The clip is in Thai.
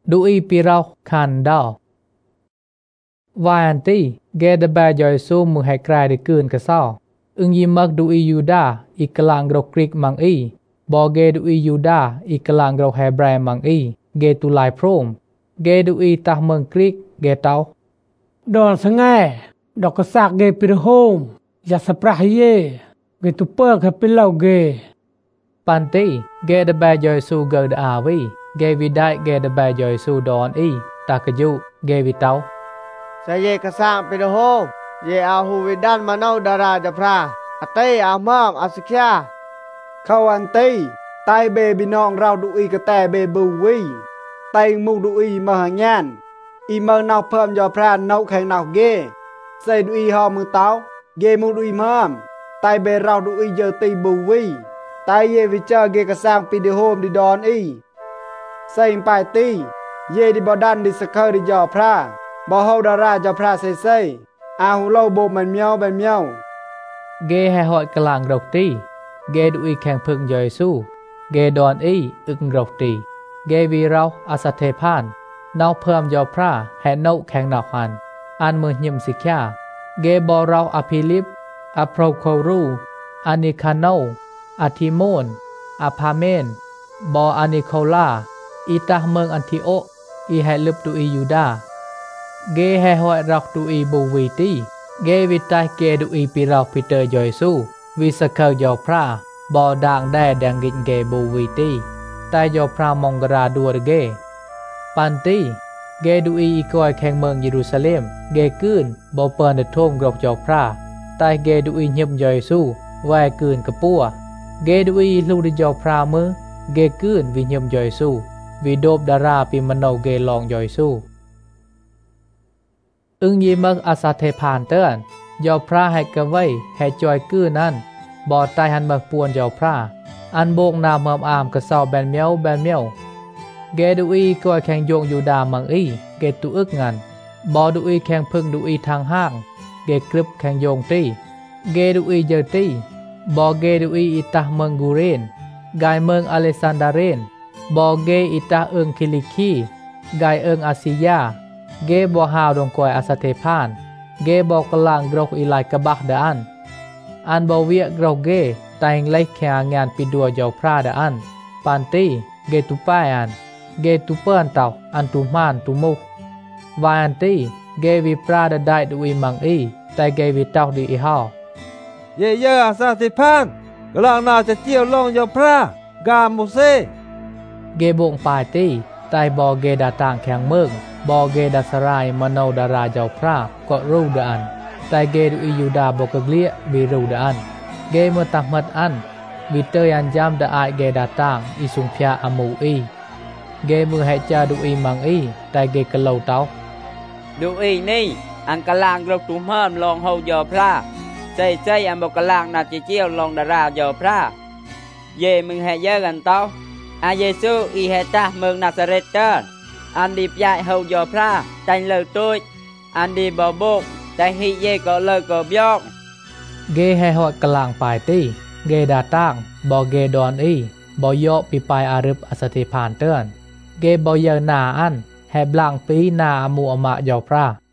ดูอีปีเราคันดาววายันตีเกเดบายอยซูมือให้กลายได้เกินกระซ้ออึงยิมักดูอียูดาอีกลางกรกริกมังอีบอเกดูอียูดาอีกลางกรกแฮบรายมังอีเกตุลายพรมเกดูอีตาเมืองกรีกเกเตาดอนสงายดอกกระซากเกปิรโฮมยาสปราฮเยเกตุเปิกให้เป็นเหล่าเกปันตีเกเดบายอยซูเกดอาวีเกวิได้เกเดบายอยซูดอนอีตากยุเกวิเตาใส่เยกสร้างเป็นโฮมเยอาหูวิดันมาเนาดาราจะพระอเตอามามอาสิกยาเข้าอันตีไตเบบินองเราดูอีกแต่เบบูวีไตมุดูอีมหางานอีเมืองนอกเพิ่มยอพระนอกแข่งนอกเกใส่ดูอีหอมือเต้าเกมุดูอีมามไตเบเราดูอีเยอตีบูวีไตเยวิเจอเกกสร้างปีเดโฮมดิดอนอีใส่ไปตีเยดิบดันดิสเคอร์ดิยอพระบ่เฮาดาราจะพระใส่อาหูเล่าโบมันเมียวเป็นเมียวเกให้หอยกลางรกตีเกดูอีแข่งพึ่งยอยสู้เกดอนอีอึงรกตีเกวีเราอาสเทพานนาวเพิ่มยอพระแห่นกแข่งนอกหันอันมือยิมสิกยาเกบอเราอภิลิปอโปรโครูอานิคาโนอาทิโมนอาพาเมนบออานิโคลาอีตาเมืองอันทิโออีให้ลึบดูอียูดาเกให้หอยรักดูอีบูวีตีเกวิตายเกดูอีปีเราพิเตอร์ยอยสู้วิสเคยอพระบอด่างได้แดงกินเกบูวีตีแต่ยอพระมองกราดัวเกปันตีเกดูอีกอยแข่งเมืองเยรูซาเล็มเกกืนบอเปิลเดทมกรบยอพระแต่เกดูอียิบยอยสู้แวกืนกระปัวเกดูอีลูดยอพระมือเกกืนวิยิบยอยสู้วิโดบดาราปิมโนเกลองยอยสู้อึงยีมักอาสาเทพานเตือนยอพระให้กะไว้ให้จอยกื้อนั่นบอดไตหันมักปวนยอพระอันโบกนามเมิมอามกระเซาแบนเมียวแบนเมียวเกดูอีก็แข่งโยงอยู่ดามังอีเกตุอึกงันบอดูอีแข่งพึ่งดูอีทางห้างเกกรึบแข่งโยงตีเกดูอีเยอตีบอเกดูอีอิตาเมืองกูเรนกายเมืองอเลซันดาเรนบอเกอิตาเอิงคิลิคีกายเอิงอาซิยาเกบอฮาวดงกอยอาสเทพานเกบอกกลางกรกอีไลกะบักเดอันบอเวียกรกเกแต่งไลแข่งงานปิดัวยอพระเดอันปันตีเกตุป้ายอันเกตุเปินเต่าอันตุมานตุมุกวายันตีเกวิปราดได้ดูอีมังอีแต่เกวิเต่าดีอีฮอเย่เย่อาสาสิพานกลางนาจะเจียวลงยอพระกามุเซเกบงปายตีแต่บอเกดาต่างแข่งเมืองบอเกดาสรายมโนดาราเจ้าพระก็รู้เดอันแต่เกดูอียูดาบอกเกลียวิรู้เดอันเกเมื่อตักมัดอันวิเตอร์ยันจามเดอายเกดาต่างอีสุงพยาอมูอีเกมือให้จาดูอีมังอีแต่เกกะเหลาเต้าดูอีนี่อันกลางกรกตุมเฮิมลองเฮายอพระใจอันบอกกลางนาจิเจียวลองดารายอพระเยมึงให้เยอะกันเต้าอาเยซูอีเฮตาเมืองนาซาเรตเตอร์อันดีใหญ่เฮายอพระแต่เลอตุ้ยอันดีบอบุกแต่ฮิเยก็เลอก็บยอกเกให้หอดกลางปลายตีเกดาตั้งบอเกดอนอีบอยอปีปลายอารึบอสติพานเตือนเกบอยเยนาอันแหบลังปีนาอมูอมะยอพระ